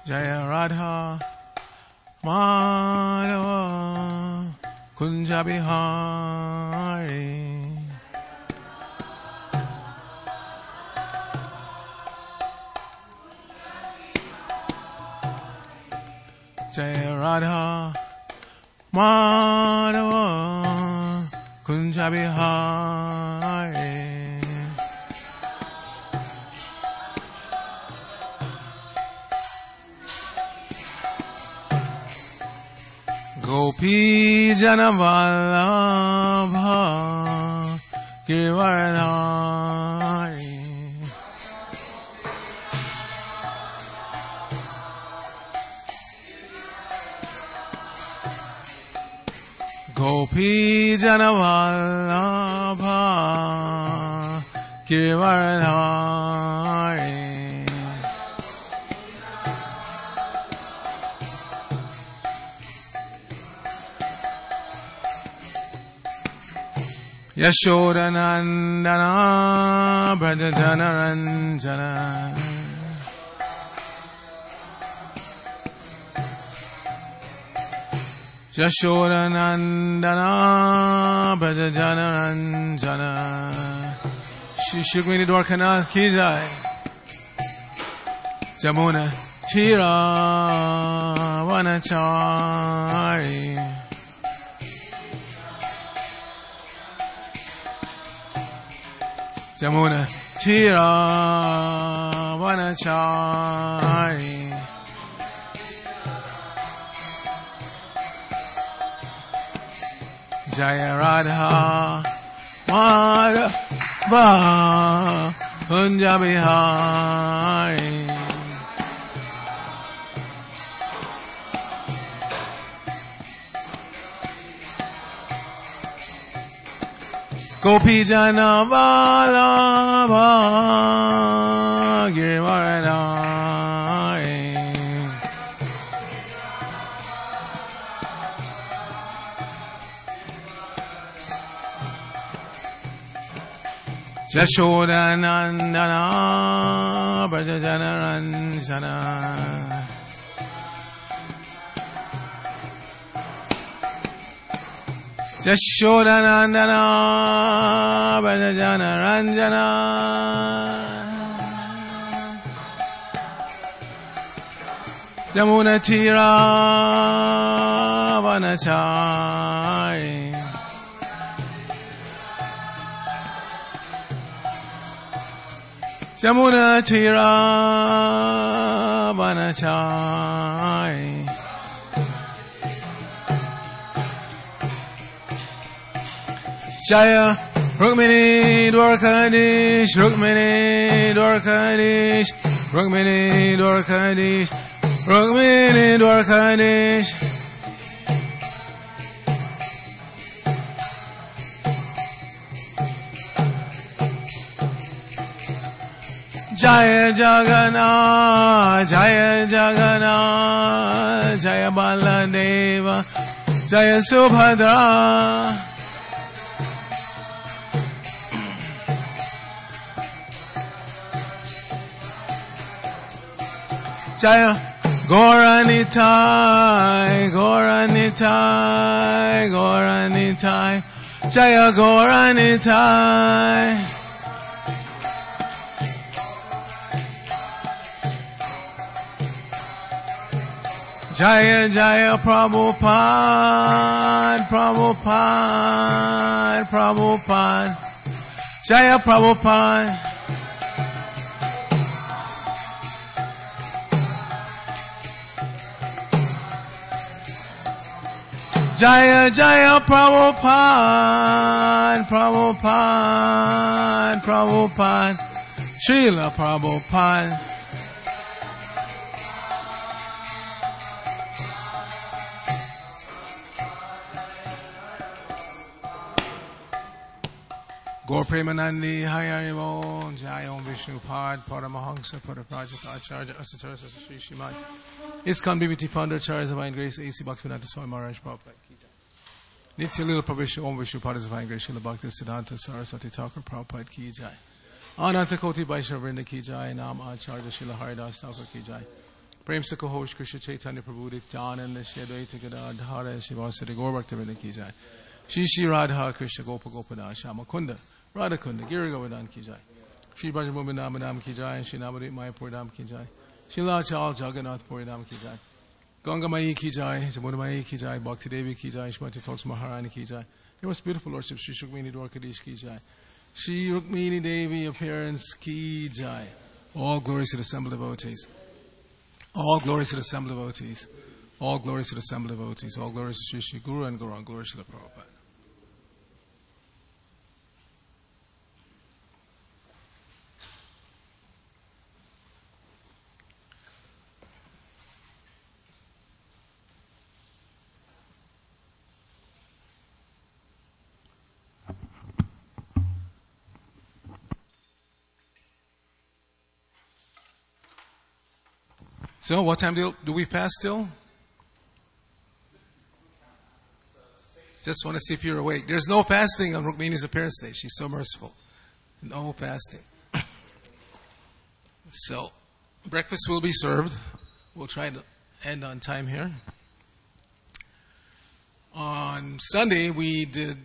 Jaya Radha Madhava Kunja Bihari. Jaya Radha Madhava Kunja Bihari. Gopi Janavallabha Girdhari. Gopi Janavallabha Girdhari. Yashodanandana Brajajanaranjana. Yashodanandana Brajajanaranjana. Shri Shukmini Dwarkanath ki jai. Jamuna Tira Vanachari. Jamuna Tira Vanachari. Jaya Radha Madhava Kunja Bihari. Gopi Janavallabha Girdhari. Yashodanandana Brajajanaranjana. Yashodanandana Brajajanaranjana. Jamuna Tira Vanachari. Jamuna Tira Vanachari. Jaya Rukmini Dwarkadish, Rukmini Dwarkadish, Rukmini Dwarkadish, Rukmini Dwarkadish. Jaya Jagannath, Jaya Jagannath, Jaya Baladeva, Jaya Subhadra. Jaya Gauranitai, Gauranitai, Gauranitai, Jaya Gauranitai. Jaya Jaya Prabhupada, Prabhupada, Prabhupada, Jaya Prabhupada. Jaya Jaya Prabhupada, Prabhupada, Prabhupada, Srila Prabhupada. Gaur Premanandi, Hayarivo, Jai Om Vishnu Pad, Paramahansa, Paraprajita Acharya, Asatara Sri Shrimad, ISKCON BBT Founder, Acharya Divine Grace, A.C. Bhaktivinoda Swami Maharaj Prabhupada Ki Jai. Nitya Lila Prabhupada Om Vishnu Pad Divine Grace, Srila Bhakti Siddhanta Saraswati Thakur Prabhupada Ki Jai. Ananta Koti Vaishnava Vrinda Ki Jai, Nam Acharya Srila Haridas Thakur Ki Jai. Prem se Kahosh Krishna Chaitanya Prabhu Nityananda Shri Advaita Gadadhara Shivasati Gaur Bhaktivinoda Ki Jai. Shri Shri Radha Krishna Gopa Gopada Shama Kunda Radha Kunda Giri Govardhan Ki Jai. Shri Brajabhumi Namadam Ki Jai. Shri Navadvip Mayapur Dham Ki Jai. Shri Lachal Jagannath Puri Dham Ki Jai. Ganga Mai Ki Jai. Jamuna Mai Ki Jai. Bhakti Devi Ki Jai. Shrimati Tulsi Maharani Ki Jai. Your most beautiful Lordship Shri Rukmini Dwarkadish Ki Jai. Shri Rukmini Devi Appearance Ki Jai. All glories to the assembled devotees. All glories to the assembled devotees. All glories to the assembled devotees. All glories to Sri Sri Guru and Gauranga. Glories to the Prabhupada. So, what time do we fast still? Just want to see if you're awake. There's no fasting on Rukmini's appearance day. She's so merciful. No fasting. So, breakfast will be served. We'll try to end on time here. On Sunday, we did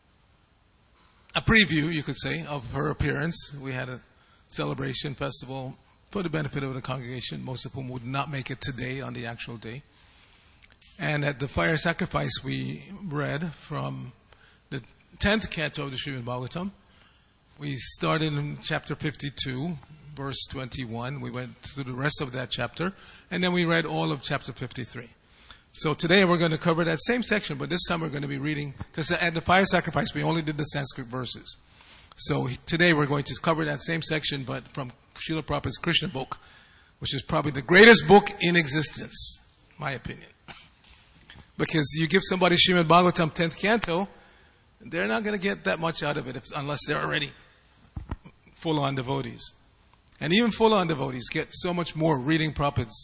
a preview, you could say, of her appearance. We had a celebration festival for the benefit of the congregation, most of whom would not make it today on the actual day. And at the fire sacrifice, we read from the 10th canto of the Srimad Bhagavatam. We started in chapter 52, verse 21. We went through the rest of that chapter, and then we read all of chapter 53. So today we're going to cover that same section, but this time we're going to be reading, because at the fire sacrifice we only did the Sanskrit verses. So today we're going to cover that same section, but from Srila Prabhupada's Krishna book, which is probably the greatest book in existence, my opinion. Because you give somebody Srimad Bhagavatam 10th canto, they're not going to get that much out of it unless they're already full-on devotees. And even full-on devotees get so much more reading Prabhupada's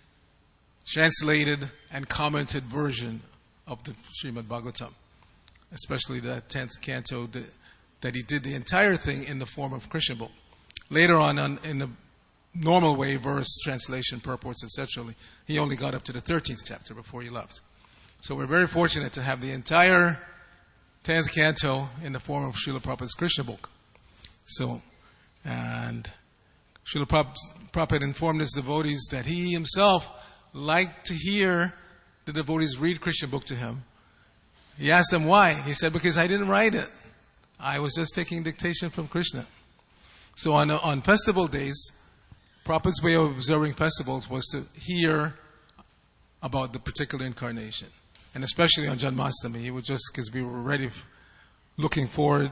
translated and commented version of the Srimad Bhagavatam, especially that 10th canto that he did the entire thing in the form of Krishna book. Later on in the normal way, verse, translation, purports, etc., he only got up to the 13th chapter before he left. So we're very fortunate to have the entire 10th canto in the form of Srila Prabhupada's Krishna book. So, and Srila Prabhupada informed his devotees that he himself liked to hear the devotees read Krishna book to him. He asked them why. He said, because I didn't write it. I was just taking dictation from Krishna. So on festival days, Prabhupada's way of observing festivals was to hear about the particular incarnation. And especially on Janmashtami, he would just, because we were already looking forward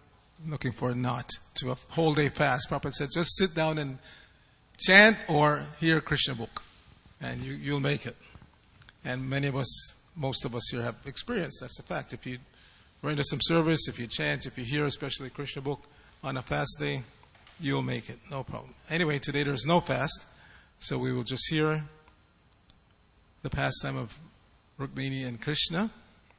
not to a whole day fast. Prabhupada said, just sit down and chant or hear Krishna book, and you'll make it. And most of us here have experienced, that's a fact. If you render some service, if you chant, if you hear especially Krishna book on a fast day, you'll make it, no problem. Anyway, today there's no fast, so we will just hear the pastime of Rukmini and Krishna.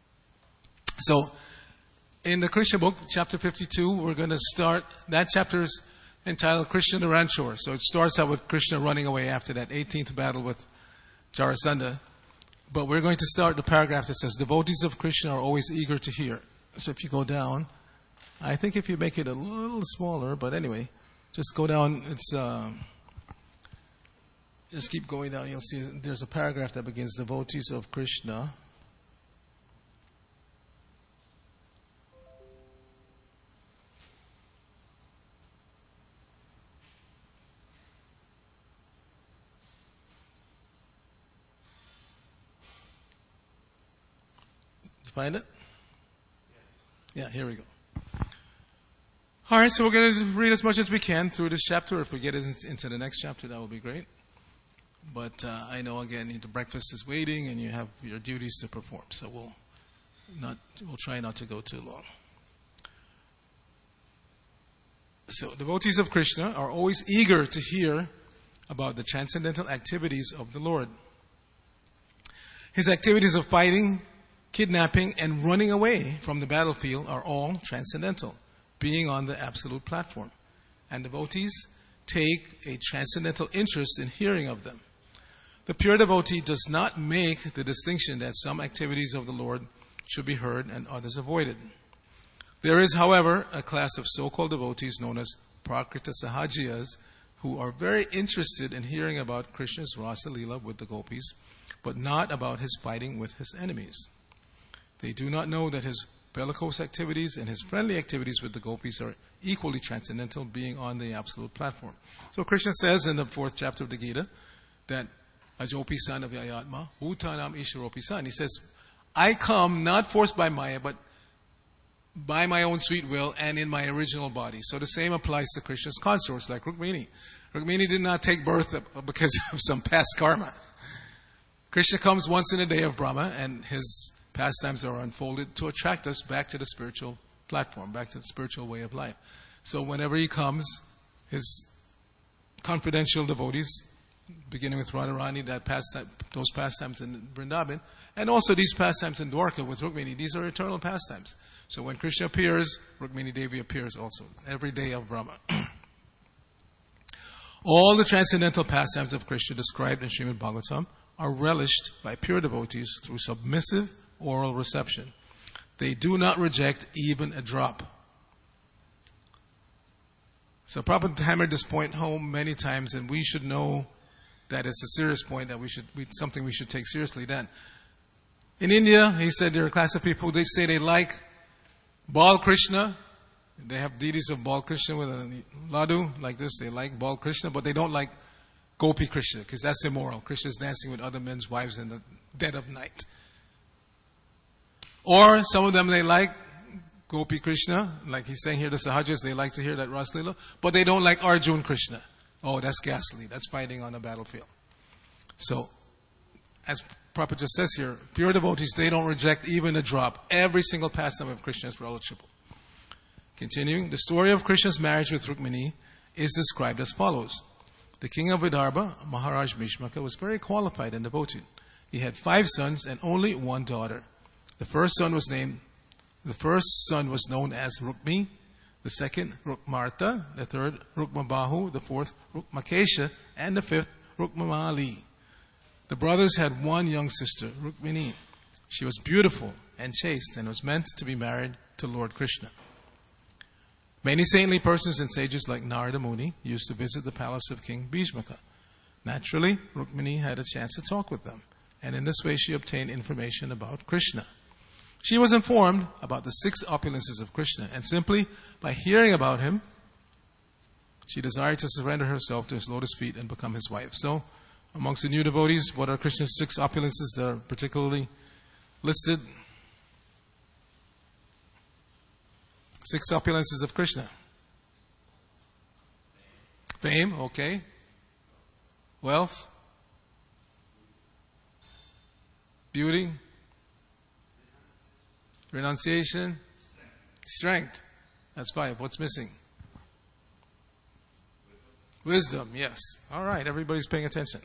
So, in the Krishna book, chapter 52, we're going to start, that chapter is entitled Krishna the Ranchor. So it starts out with Krishna running away after that 18th battle with Jarasandha. But we're going to start the paragraph that says, devotees of Krishna are always eager to hear. So if you go down, I think if you make it a little smaller, but anyway, just go down, just keep going down, you'll see there's a paragraph that begins, devotees of Krishna. Find it? Yeah, here we go. All right, so we're going to read as much as we can through this chapter. If we get into the next chapter, that will be great. But I know, again, the breakfast is waiting and you have your duties to perform. So we'll try not to go too long. So devotees of Krishna are always eager to hear about the transcendental activities of the Lord. His activities of fighting, kidnapping, and running away from the battlefield are all transcendental, being on the absolute platform. And devotees take a transcendental interest in hearing of them. The pure devotee does not make the distinction that some activities of the Lord should be heard and others avoided. There is, however, a class of so-called devotees known as Prakrita Sahajiyas who are very interested in hearing about Krishna's Rasa Leela with the gopis, but not about his fighting with his enemies. They do not know that his bellicose activities and his friendly activities with the gopis are equally transcendental, being on the absolute platform. So Krishna says in the 4th chapter of the Gita that Ajopi san of Yayatma, Bhutanam Isharopi san. He says, I come not forced by Maya, but by my own sweet will and in my original body. So the same applies to Krishna's consorts like Rukmini. Rukmini did not take birth because of some past karma. Krishna comes once in a day of Brahma, and his pastimes are unfolded to attract us back to the spiritual platform, back to the spiritual way of life. So whenever he comes, his confidential devotees, beginning with Radharani, those pastimes in Vrindavan, and also these pastimes in Dwarka with Rukmini, these are eternal pastimes. So when Krishna appears, Rukmini Devi appears also, every day of Brahma. All the transcendental pastimes of Krishna described in Srimad Bhagavatam are relished by pure devotees through submissive oral reception. They do not reject even a drop. So Prabhupada hammered this point home many times, and we should know that it's a serious point, that something we should take seriously then. In India, he said there are a class of people, they say they like Bal Krishna. They have deities of Bal Krishna with a laddu like this. They like Bal Krishna, but they don't like Gopi Krishna, because that's immoral. Krishna is dancing with other men's wives in the dead of night. Or some of them, they like Gopi Krishna, like he's saying here, the Sahajas, they like to hear that Rasa Leela, but they don't like Arjun Krishna. Oh, that's ghastly. That's fighting on the battlefield. So, as Prabhupada just says here, pure devotees, they don't reject even a drop. Every single pastime of Krishna is relishable. Continuing, the story of Krishna's marriage with Rukmini is described as follows. The king of Vidarbha, Maharaj Bhishmaka, was very qualified and devoted. He had 5 sons and only 1 daughter. The first son was known as Rukmi, the second Rukmarta, the third Rukmabahu, the fourth Rukmakesha, and the fifth Rukmamali. The brothers had 1 young sister, Rukmini. She was beautiful and chaste and was meant to be married to Lord Krishna. Many saintly persons and sages like Narada Muni used to visit the palace of King Bhishmaka. Naturally, Rukmini had a chance to talk with them, and in this way she obtained information about Krishna. She was informed about the 6 opulences of Krishna, and simply by hearing about him, she desired to surrender herself to his lotus feet and become his wife. So, amongst the new devotees, what are Krishna's 6 opulences that are particularly listed? 6 opulences of Krishna. Fame, okay. Wealth. Beauty. Renunciation. Strength. That's 5. What's missing? Wisdom, yes. All right, everybody's paying attention.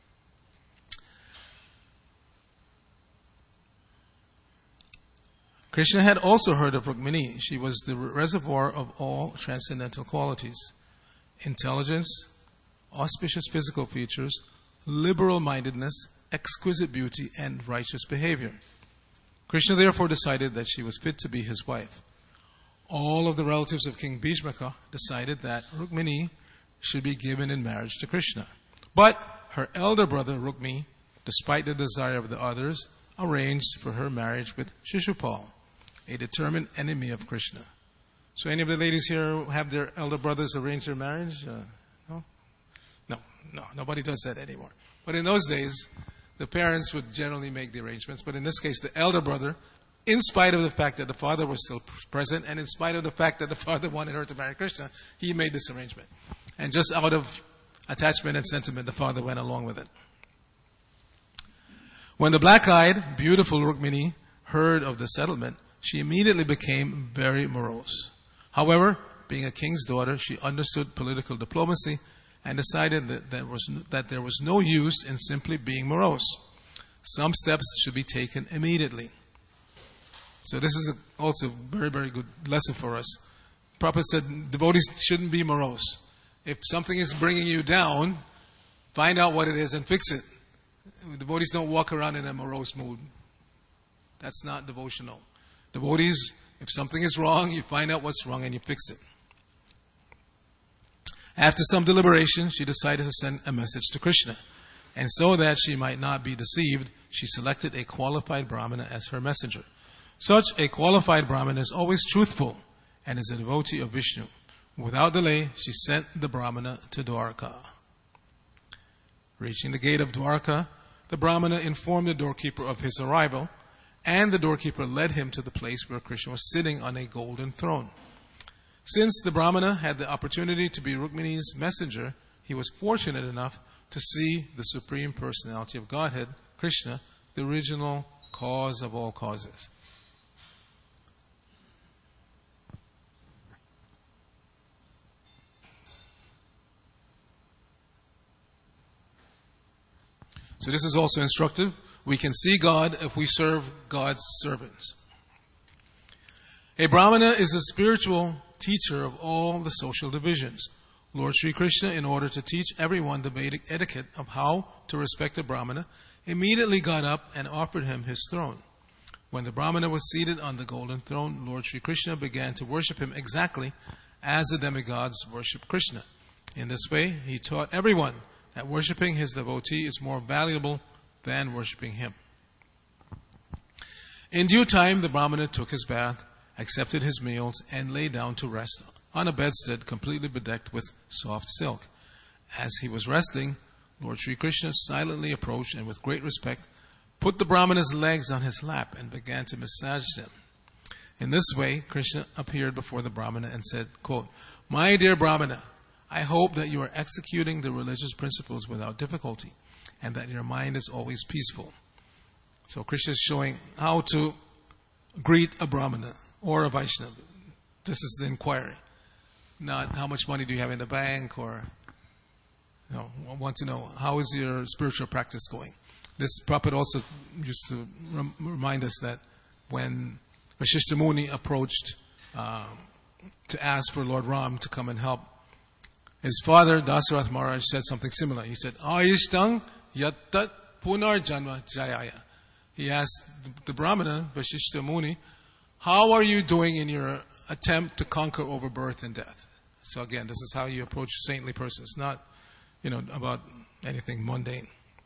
Krishna had also heard of Rukmini. She was the reservoir of all transcendental qualities: intelligence, auspicious physical features, liberal-mindedness, exquisite beauty, and righteous behavior. Krishna therefore decided that she was fit to be his wife. All of the relatives of King Bhishmaka decided that Rukmini should be given in marriage to Krishna. But her elder brother Rukmi, despite the desire of the others, arranged for her marriage with Shishupal, a determined enemy of Krishna. So any of the ladies here have their elder brothers arrange their marriage? No? No, nobody does that anymore. But in those days, the parents would generally make the arrangements. But in this case, the elder brother, in spite of the fact that the father was still present, and in spite of the fact that the father wanted her to marry Krishna, he made this arrangement. And just out of attachment and sentiment, the father went along with it. When the black-eyed, beautiful Rukmini heard of the settlement, she immediately became very morose. However, being a king's daughter, she understood political diplomacy and decided that there was no use in simply being morose. Some steps should be taken immediately. So this is also a very, very good lesson for us. Prabhupada said devotees shouldn't be morose. If something is bringing you down, find out what it is and fix it. Devotees don't walk around in a morose mood. That's not devotional. Devotees, if something is wrong, you find out what's wrong and you fix it. After some deliberation, she decided to send a message to Krishna. And so that she might not be deceived, she selected a qualified Brahmana as her messenger. Such a qualified Brahmana is always truthful and is a devotee of Vishnu. Without delay, she sent the Brahmana to Dwarka. Reaching the gate of Dwarka, the Brahmana informed the doorkeeper of his arrival, and the doorkeeper led him to the place where Krishna was sitting on a golden throne. Since the Brahmana had the opportunity to be Rukmini's messenger, he was fortunate enough to see the Supreme Personality of Godhead, Krishna, the original cause of all causes. So this is also instructive. We can see God if we serve God's servants. A Brahmana is a spiritual teacher of all the social divisions. Lord Sri Krishna, in order to teach everyone the Vedic etiquette of how to respect a Brahmana, immediately got up and offered him his throne. When the Brahmana was seated on the golden throne, Lord Sri Krishna began to worship him exactly as the demigods worship Krishna. In this way, he taught everyone that worshipping his devotee is more valuable than worshipping him. In due time, the Brahmana took his bath, accepted his meals, and lay down to rest on a bedstead completely bedecked with soft silk. As he was resting, Lord Sri Krishna silently approached and with great respect put the Brahmana's legs on his lap and began to massage them. In this way, Krishna appeared before the Brahmana and said, quote, "My dear Brahmana, I hope that you are executing the religious principles without difficulty and that your mind is always peaceful." So Krishna is showing how to greet a Brahmana or a Vaishnava. This is the inquiry. Not how much money do you have in the bank, or I want to know how is your spiritual practice going. This Prabhupada also used to remind us that when Vasishtha Muni approached to ask for Lord Ram to come and help, his father Dasarath Maharaj said something similar. He said, "Ayishtang yattat punar janma jayaya." He asked the Brahmana, Vasishtha Muni, how are you doing in your attempt to conquer over birth and death? So again, this is how you approach saintly persons, not, about anything mundane.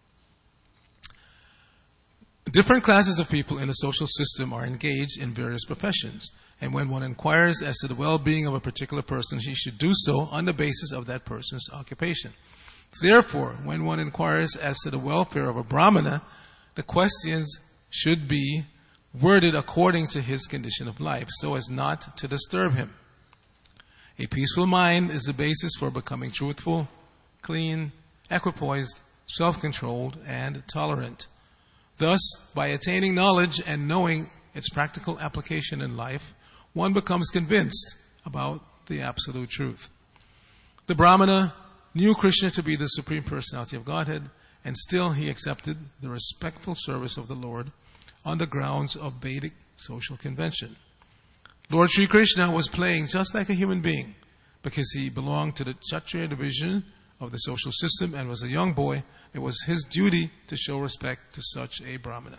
Different classes of people in the social system are engaged in various professions, and when one inquires as to the well-being of a particular person, he should do so on the basis of that person's occupation. Therefore, when one inquires as to the welfare of a Brahmana, the questions should be worded according to his condition of life, so as not to disturb him. A peaceful mind is the basis for becoming truthful, clean, equipoised, self-controlled, and tolerant. Thus, by attaining knowledge and knowing its practical application in life, one becomes convinced about the absolute truth. The Brahmana knew Krishna to be the Supreme Personality of Godhead, and still he accepted the respectful service of the Lord on the grounds of Vedic social convention. Lord Sri Krishna was playing just like a human being because he belonged to the Kshatriya division of the social system and was a young boy. It was his duty to show respect to such a Brahmana.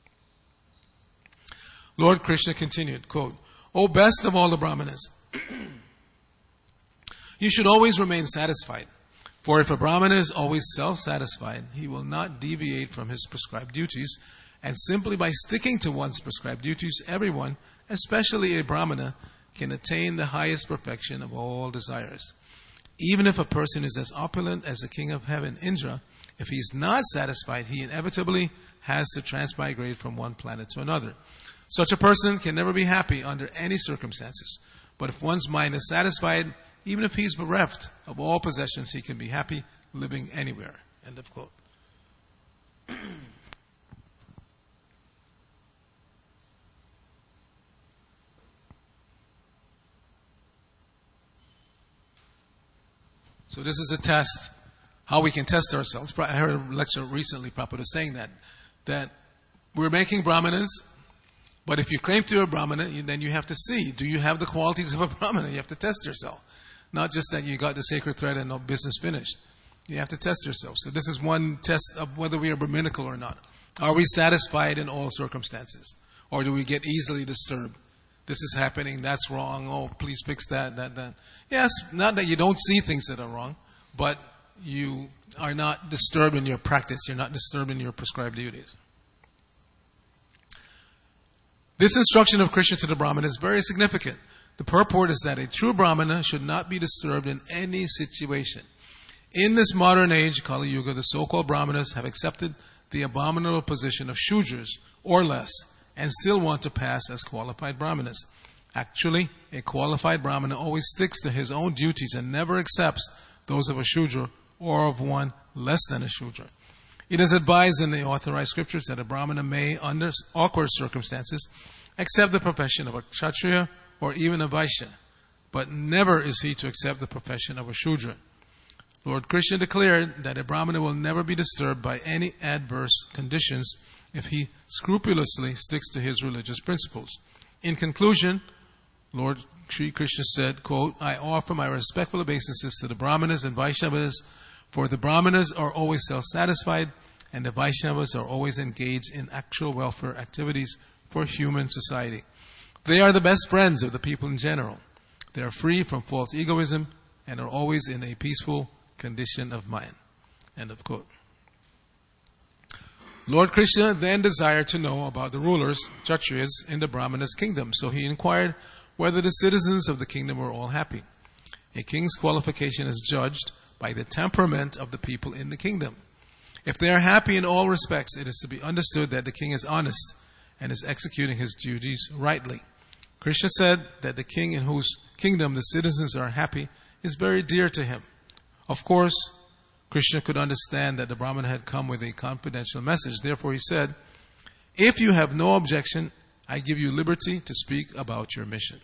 Lord Krishna continued, quote, "O best of all the Brahmanas, you should always remain satisfied. For if a Brahmana is always self-satisfied, he will not deviate from his prescribed duties, and simply by sticking to one's prescribed duties, everyone, especially a Brahmana, can attain the highest perfection of all desires. Even if a person is as opulent as the king of heaven, Indra, if he is not satisfied, he inevitably has to transmigrate from one planet to another. Such a person can never be happy under any circumstances. But if one's mind is satisfied, even if he is bereft of all possessions, he can be happy living anywhere." End of quote. So this is a test, how we can test ourselves. I heard a lecture recently, Prabhupada saying that we're making Brahmanas, but if you claim to be a Brahmana, then you have to see, do you have the qualities of a Brahmana? You have to test yourself. Not just that you got the sacred thread and no business finished. You have to test yourself. So this is one test of whether we are Brahminical or not. Are we satisfied in all circumstances? Or do we get easily disturbed? This is happening, that's wrong, oh, please fix that. Yes, not that you don't see things that are wrong, but you are not disturbed in your practice. You're not disturbed in your prescribed duties. This instruction of Krishna to the Brahmana is very significant. The purport is that a true Brahmana should not be disturbed in any situation. In this modern age, Kali Yuga, the so-called Brahmanas have accepted the abominable position of Shudras, or less, and still want to pass as qualified Brahmanas. Actually, a qualified Brahmana always sticks to his own duties and never accepts those of a Shudra or of one less than a Shudra. It is advised in the authorized scriptures that a Brahmana may, under awkward circumstances, accept the profession of a Kshatriya or even a Vaishya, but never is he to accept the profession of a Shudra. Lord Krishna declared that a Brahmana will never be disturbed by any adverse conditions if he scrupulously sticks to his religious principles. In conclusion, Lord Sri Krishna said, quote, I offer my respectful obeisances to the Brahmanas and Vaishnavas, for the Brahmanas are always self-satisfied and the Vaishnavas are always engaged in actual welfare activities for human society. They are the best friends of the people in general. They are free from false egoism and are always in a peaceful condition of mind. End of quote. Lord Krishna then desired to know about the rulers, Kshatriyas, in the Brahmana's kingdom. So he inquired whether the citizens of the kingdom were all happy. A king's qualification is judged by the temperament of the people in the kingdom. If they are happy in all respects, it is to be understood that the king is honest and is executing his duties rightly. Krishna said that the king in whose kingdom the citizens are happy is very dear to him. Of course, Krishna could understand that the Brahmana had come with a confidential message. Therefore he said, if you have no objection, I give you liberty to speak about your mission.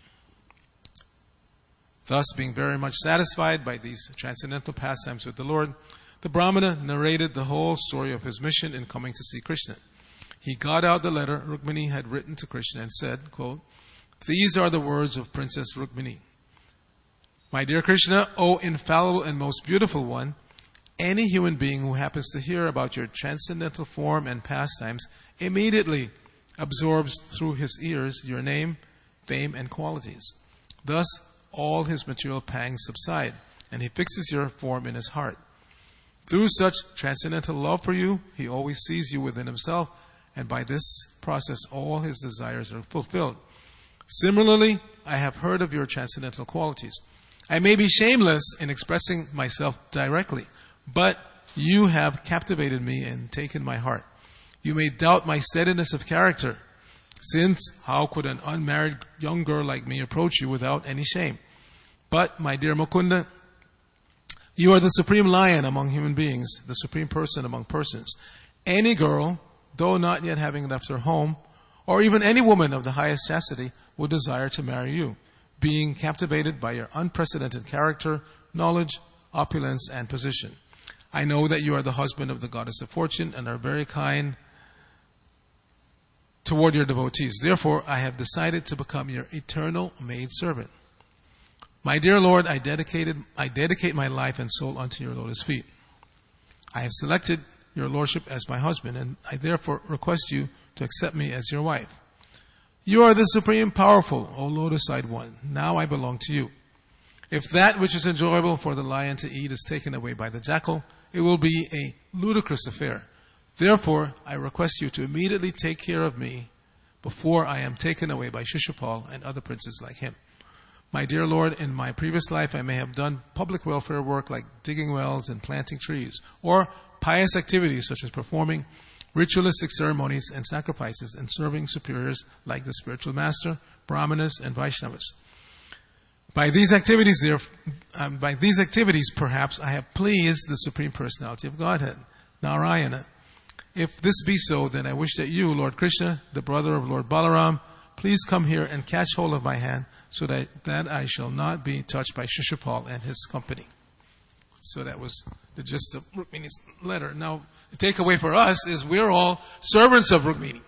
Thus, being very much satisfied by these transcendental pastimes with the Lord, the Brahmana narrated the whole story of his mission in coming to see Krishna. He got out the letter Rukmini had written to Krishna and said, quote, these are the words of Princess Rukmini. My dear Krishna, O infallible and most beautiful one, any human being who happens to hear about your transcendental form and pastimes immediately absorbs through his ears your name, fame, and qualities. Thus, all his material pangs subside, and he fixes your form in his heart. Through such transcendental love for you, he always sees you within himself, and by this process all his desires are fulfilled. Similarly, I have heard of your transcendental qualities. I may be shameless in expressing myself directly, but you have captivated me and taken my heart. You may doubt my steadiness of character, since how could an unmarried young girl like me approach you without any shame? But, my dear Mukunda, you are the supreme lion among human beings, the supreme person among persons. Any girl, though not yet having left her home, or even any woman of the highest chastity, would desire to marry you, being captivated by your unprecedented character, knowledge, opulence, and position. I know that you are the husband of the goddess of fortune and are very kind toward your devotees. Therefore, I have decided to become your eternal maidservant. My dear Lord, I dedicate my life and soul unto your lotus feet. I have selected your lordship as my husband, and I therefore request you to accept me as your wife. You are the supreme powerful, O lotus-eyed one. Now I belong to you. If that which is enjoyable for the lion to eat is taken away by the jackal, it will be a ludicrous affair. Therefore, I request you to immediately take care of me before I am taken away by Shishupal and other princes like him. My dear Lord, in my previous life I may have done public welfare work like digging wells and planting trees, or pious activities such as performing ritualistic ceremonies and sacrifices and serving superiors like the spiritual master, Brahmanas, and Vaishnavas. By these activities, perhaps I have pleased the Supreme Personality of Godhead, Narayana. If this be so, then I wish that you, Lord Krishna, the brother of Lord Balaram, please come here and catch hold of my hand so that I shall not be touched by Shishupal and his company. So that was the gist of Rukmini's letter. Now, the takeaway for us is we're all servants of Rukmini.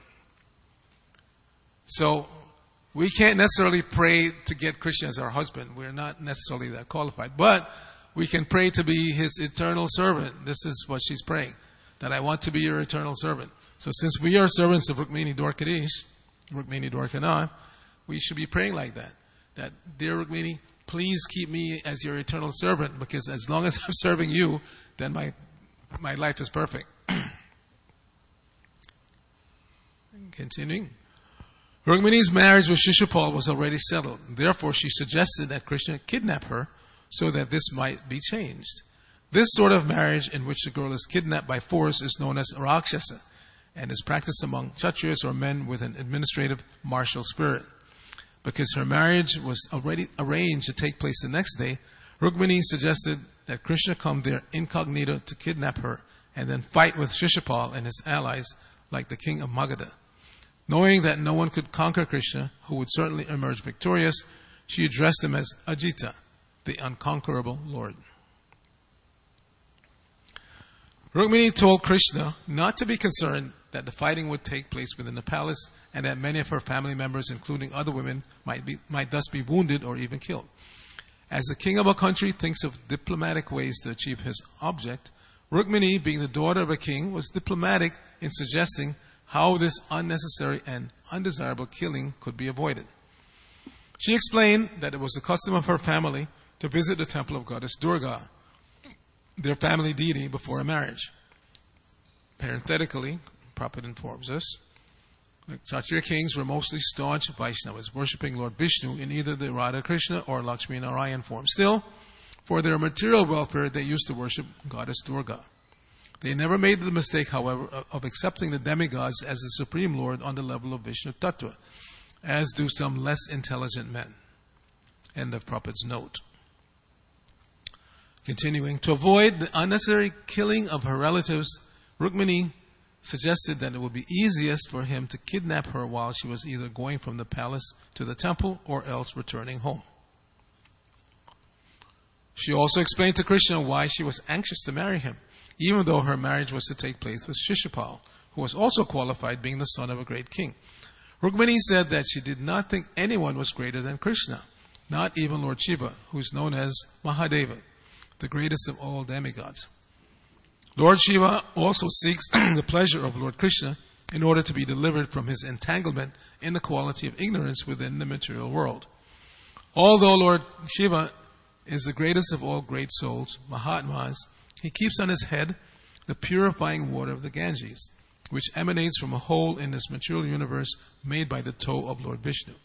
So, we can't necessarily pray to get Krishna as our husband. We're not necessarily that qualified. But we can pray to be his eternal servant. This is what she's praying, that I want to be your eternal servant. So since we are servants of Rukmini Dwar Kadesh, Rukmini Dwar Kana, we should be praying like that. That, dear Rukmini, please keep me as your eternal servant, because as long as I'm serving you, then my life is perfect. Continuing. Rukmini's marriage with Shishupal was already settled. Therefore, she suggested that Krishna kidnap her so that this might be changed. This sort of marriage in which the girl is kidnapped by force is known as Rakshasa and is practiced among Kshatriyas or men with an administrative martial spirit. Because her marriage was already arranged to take place the next day, Rukmini suggested that Krishna come there incognito to kidnap her and then fight with Shishupal and his allies like the king of Magadha. Knowing that no one could conquer Krishna, who would certainly emerge victorious, she addressed him as Ajita, the unconquerable Lord. Rukmini told Krishna not to be concerned that the fighting would take place within the palace and that many of her family members, including other women, might thus be wounded or even killed. As the king of a country thinks of diplomatic ways to achieve his object, Rukmini, being the daughter of a king, was diplomatic in suggesting how this unnecessary and undesirable killing could be avoided. She explained that it was the custom of her family to visit the temple of goddess Durga, their family deity, before a marriage. Parenthetically, Prabhupada informs us, the Kshatriya kings were mostly staunch Vaishnavas, worshipping Lord Vishnu in either the Radha Krishna or Lakshmi Narayan form. Still, for their material welfare, they used to worship goddess Durga. They never made the mistake, however, of accepting the demigods as the supreme lord on the level of Vishnu Tattva, as do some less intelligent men. End of Prabhupada's note. Continuing, to avoid the unnecessary killing of her relatives, Rukmini suggested that it would be easiest for him to kidnap her while she was either going from the palace to the temple or else returning home. She also explained to Krishna why she was anxious to marry him, even though her marriage was to take place with Shishupal, who was also qualified, being the son of a great king. Rukmini said that she did not think anyone was greater than Krishna, not even Lord Shiva, who is known as Mahadeva, the greatest of all demigods. Lord Shiva also seeks the pleasure of Lord Krishna in order to be delivered from his entanglement in the quality of ignorance within the material world. Although Lord Shiva is the greatest of all great souls, Mahatmas, he keeps on his head the purifying water of the Ganges, which emanates from a hole in this material universe made by the toe of Lord Vishnu.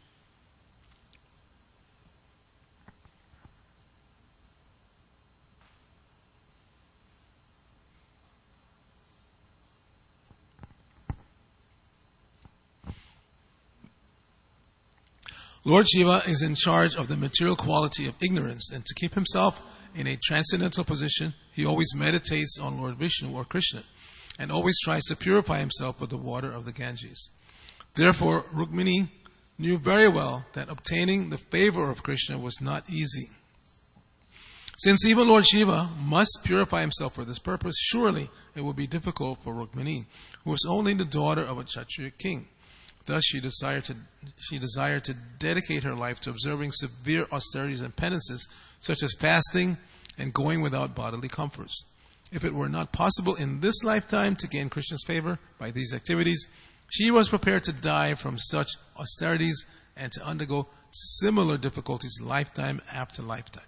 Lord Shiva is in charge of the material quality of ignorance, and to keep himself in a transcendental position, he always meditates on Lord Vishnu or Krishna, and always tries to purify himself with the water of the Ganges. Therefore, Rukmini knew very well that obtaining the favor of Krishna was not easy. Since even Lord Shiva must purify himself for this purpose, surely it would be difficult for Rukmini, who was only the daughter of a Kshatriya king. Thus, she desired to dedicate her life to observing severe austerities and penances, such as fasting and going without bodily comforts. If it were not possible in this lifetime to gain Krishna's favor by these activities, she was prepared to die from such austerities and to undergo similar difficulties lifetime after lifetime.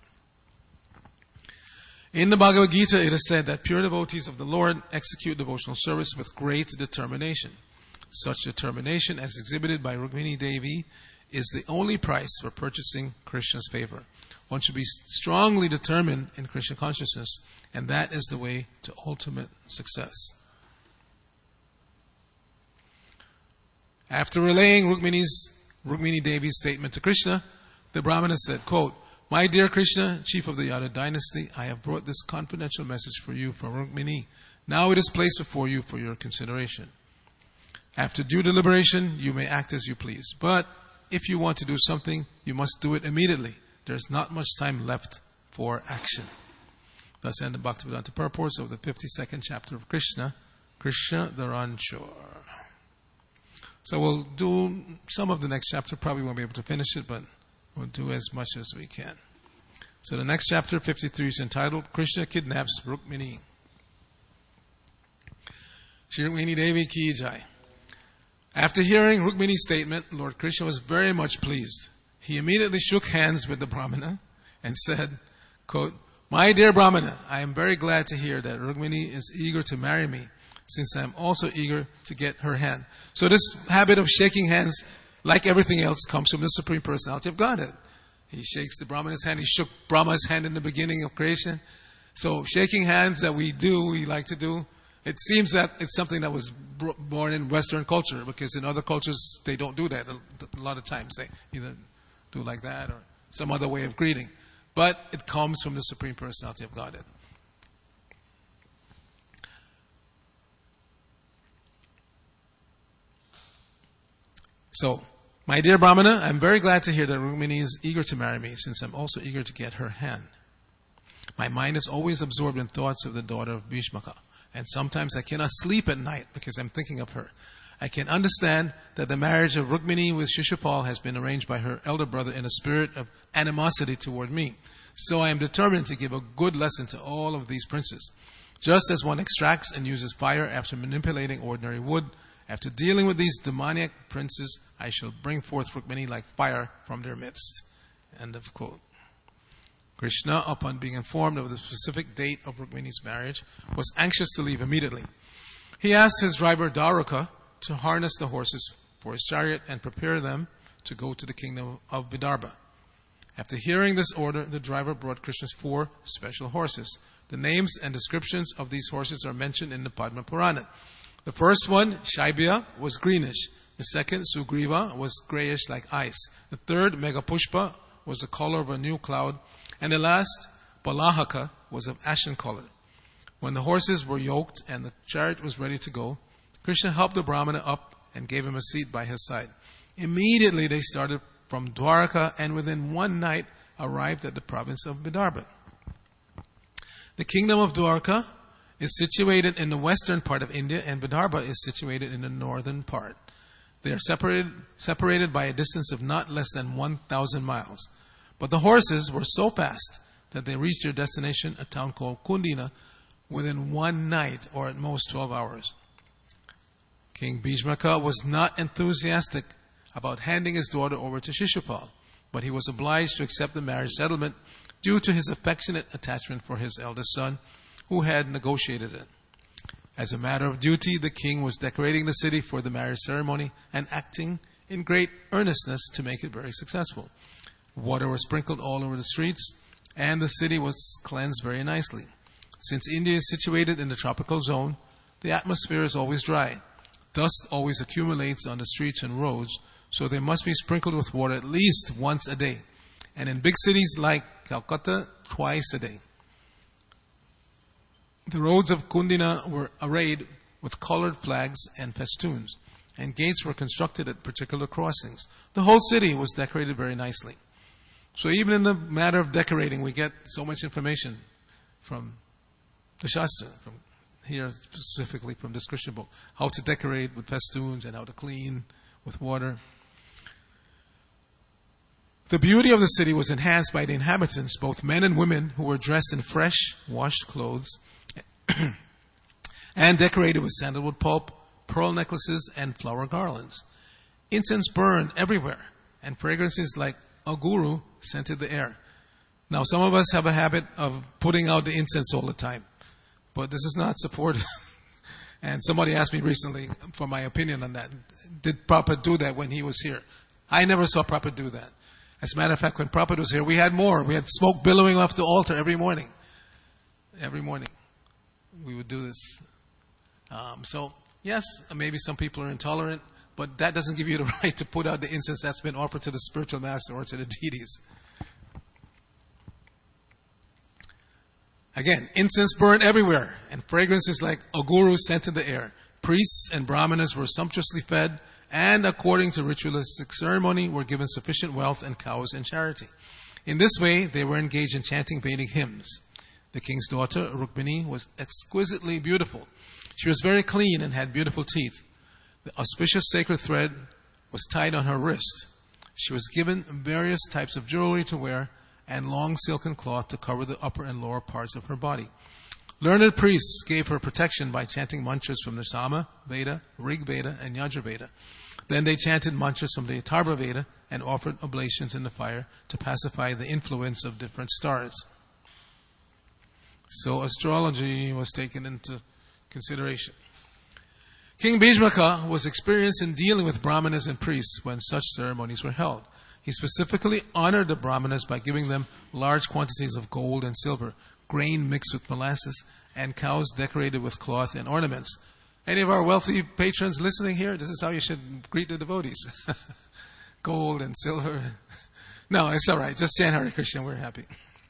In the Bhagavad Gita, it is said that pure devotees of the Lord execute devotional service with great determination. Such determination, as exhibited by Rukmini Devi, is the only price for purchasing Krishna's favor. One should be strongly determined in Krishna consciousness, and that is the way to ultimate success. After relaying Rukmini Devi's statement to Krishna, the Brahmana said, quote, "My dear Krishna, chief of the Yadav dynasty, I have brought this confidential message for you from Rukmini. Now it is placed before you for your consideration. After due deliberation, you may act as you please. But if you want to do something, you must do it immediately. There is not much time left for action." Thus end the Bhaktivedanta purports of the 52nd chapter of Krishna, Krishna the Ranchor. So we'll do some of the next chapter. Probably won't be able to finish it, but we'll do as much as we can. So the next chapter, 53, is entitled Krishna Kidnaps Rukmini. Shri Rukmini Devi Ki Jai. After hearing Rukmini's statement, Lord Krishna was very much pleased. He immediately shook hands with the Brahmana and said, quote, "My dear Brahmana, I am very glad to hear that Rukmini is eager to marry me, since I am also eager to get her hand." So this habit of shaking hands, like everything else, comes from the Supreme Personality of Godhead. He shakes the Brahmana's hand. He shook Brahma's hand in the beginning of creation. So shaking hands that we like to do, it seems that it's something that was born in Western culture, because in other cultures they don't do that. A lot of times they either do like that or some other way of greeting. But it comes from the Supreme Personality of Godhead. So, my dear Brahmana, I'm very glad to hear that Rukmini is eager to marry me, since I'm also eager to get her hand. My mind is always absorbed in thoughts of the daughter of Bhishmaka, and sometimes I cannot sleep at night because I'm thinking of her. I can understand that the marriage of Rukmini with Shishupal has been arranged by her elder brother in a spirit of animosity toward me. So I am determined to give a good lesson to all of these princes. Just as one extracts and uses fire after manipulating ordinary wood, after dealing with these demoniac princes, I shall bring forth Rukmini like fire from their midst. End of quote. Krishna, upon being informed of the specific date of Rukmini's marriage, was anxious to leave immediately. He asked his driver Dwaraka to harness the horses for his chariot and prepare them to go to the kingdom of Vidarbha. After hearing this order, the driver brought Krishna's 4 special horses. The names and descriptions of these horses are mentioned in the Padma Purana. The first one, Shaibya, was greenish. The second, Sugriva, was grayish like ice. The third, Megapushpa, was the color of a new cloud. And the last, Balahaka, was of ashen color. When the horses were yoked and the chariot was ready to go, Krishna helped the Brahmana up and gave him a seat by his side. Immediately they started from Dwaraka and within one night arrived at the province of Vidarbha. The kingdom of Dwaraka is situated in the western part of India, and Vidarbha is situated in the northern part. They are separated by a distance of not less than 1,000 miles. But the horses were so fast that they reached their destination, a town called Kundina, within one night, or at most 12 hours. King Bhishmaka was not enthusiastic about handing his daughter over to Shishupal, but he was obliged to accept the marriage settlement due to his affectionate attachment for his eldest son, who had negotiated it. As a matter of duty, the king was decorating the city for the marriage ceremony and acting in great earnestness to make it very successful. Water was sprinkled all over the streets, and the city was cleansed very nicely. Since India is situated in the tropical zone, the atmosphere is always dry. Dust always accumulates on the streets and roads, so they must be sprinkled with water at least once a day. And in big cities like Calcutta, twice a day. The roads of Kundina were arrayed with colored flags and festoons, and gates were constructed at particular crossings. The whole city was decorated very nicely. So even in the matter of decorating, we get so much information from the Shastra, from here specifically from this Krishna book, how to decorate with festoons and how to clean with water. The beauty of the city was enhanced by the inhabitants, both men and women, who were dressed in fresh, washed clothes and decorated with sandalwood pulp, pearl necklaces, and flower garlands. Incense burned everywhere, and fragrances like aguru scented the air. Now, some of us have a habit of putting out the incense all the time, but this is not supported. And somebody asked me recently for my opinion on that. Did Prabhupada do that when he was here? I never saw Prabhupada do that. As a matter of fact, when Prabhupada was here, we had more. We had smoke billowing off the altar every morning. Every morning. We would do this. So, yes, maybe some people are intolerant, but that doesn't give you the right to put out the incense that's been offered to the spiritual master or to the deities. Again, incense burned everywhere, and fragrances like aguru scented the air. Priests and brahmanas were sumptuously fed, and according to ritualistic ceremony, were given sufficient wealth and cows in charity. In this way, they were engaged in chanting Vedic hymns. The king's daughter, Rukmini, was exquisitely beautiful. She was very clean and had beautiful teeth. The auspicious sacred thread was tied on her wrist. She was given various types of jewelry to wear, and long silken cloth to cover the upper and lower parts of her body. Learned priests gave her protection by chanting mantras from the Sama Veda, Rig Veda, and Yajur Veda. Then they chanted mantras from the Atharva Veda and offered oblations in the fire to pacify the influence of different stars. So astrology was taken into consideration. King Bhishmaka was experienced in dealing with brahmanas and priests when such ceremonies were held. He specifically honored the brahmanas by giving them large quantities of gold and silver, grain mixed with molasses, and cows decorated with cloth and ornaments. Any of our wealthy patrons listening here, this is how you should greet the devotees. Gold and silver. No, it's all right. Just chant Hare Krishna. We're happy.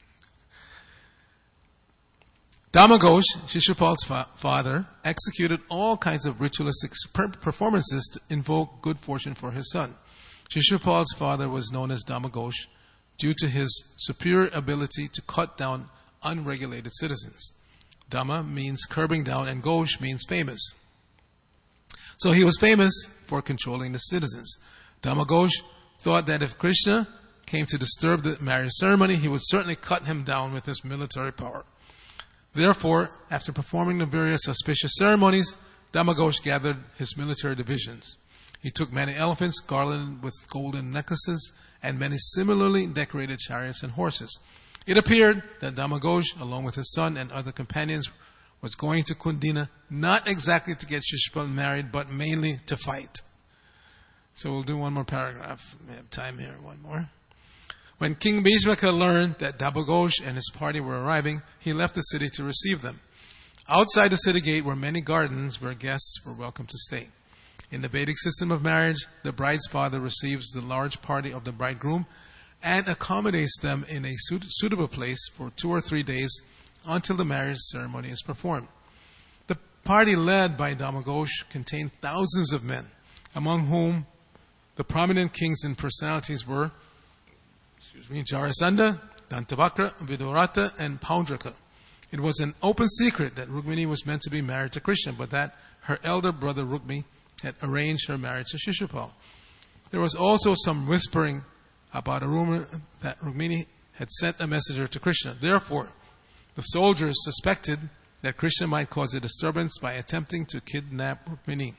Dhamaghosh, Shishupal's father, executed all kinds of ritualistic performances to invoke good fortune for his son. Shishupal's father was known as Dhamaghosh due to his superior ability to cut down unregulated citizens. Dhamma means curbing down and Ghosh means famous. So he was famous for controlling the citizens. Dhamaghosh thought that if Krishna came to disturb the marriage ceremony, he would certainly cut him down with his military power. Therefore, after performing the various auspicious ceremonies, Dhamaghosh gathered his military divisions. He took many elephants garlanded with golden necklaces and many similarly decorated chariots and horses. It appeared that Dhamaghosh, along with his son and other companions, was going to Kundina not exactly to get Shishupal married, but mainly to fight. So we'll do one more paragraph. We have time here, one more. When King Bhishmaka learned that Dhamaghosh and his party were arriving, he left the city to receive them. Outside the city gate were many gardens where guests were welcome to stay. In the Vedic system of marriage, the bride's father receives the large party of the bridegroom and accommodates them in a suitable place for 2 or 3 days until the marriage ceremony is performed. The party led by Dhamaghosh contained thousands of men, among whom the prominent kings and personalities were Jarasandha, Dantavakra, Vidurata, and Paundraka. It was an open secret that Rukmini was meant to be married to Krishna, but that her elder brother Rukmi had arranged her marriage to Shishupal. There was also some whispering about a rumor that Rukmini had sent a messenger to Krishna. Therefore, the soldiers suspected that Krishna might cause a disturbance by attempting to kidnap Rukmini.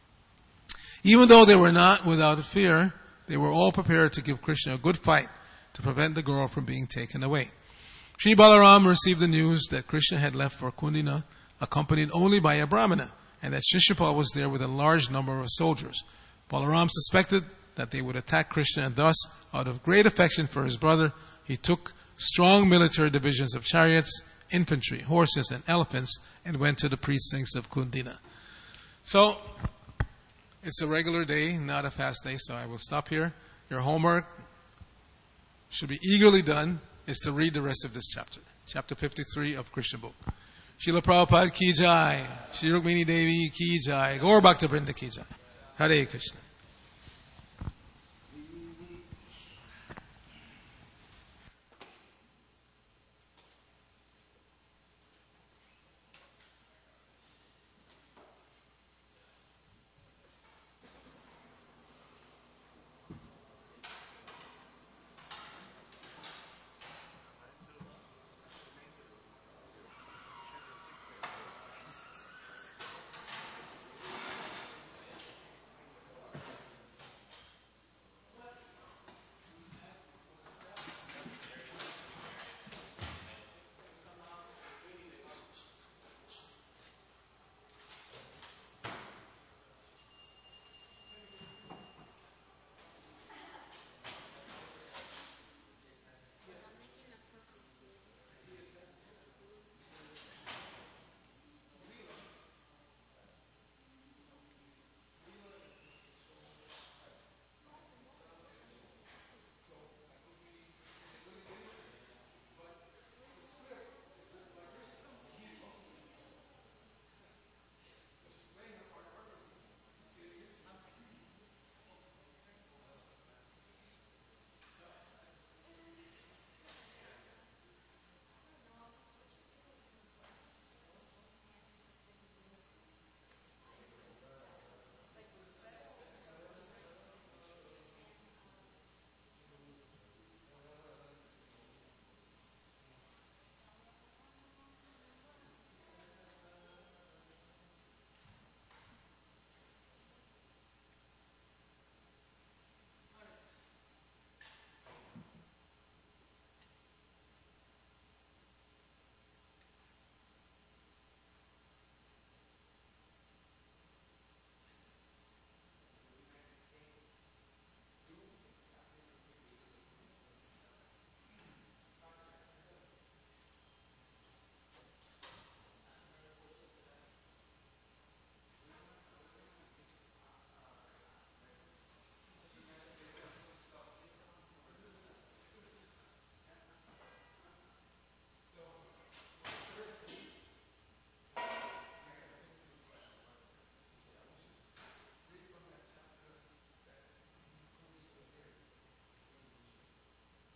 Even though they were not without fear, they were all prepared to give Krishna a good fight to prevent the girl from being taken away. Sri Balaram received the news that Krishna had left for Kundina, accompanied only by a Brahmana, and that Shishupal was there with a large number of soldiers. Balaram suspected that they would attack Krishna, and thus, out of great affection for his brother, he took strong military divisions of chariots, infantry, horses, and elephants, and went to the precincts of Kundina. So, it's a regular day, not a fast day, so I will stop here. Your homework should be eagerly done, is to read the rest of this chapter. Chapter 53 of Krishna book. Srila Prabhupada ki jai, Shri Rukmini Devi ki jai, Gaur Bhakta Vrinda ki jai. Hare Krishna.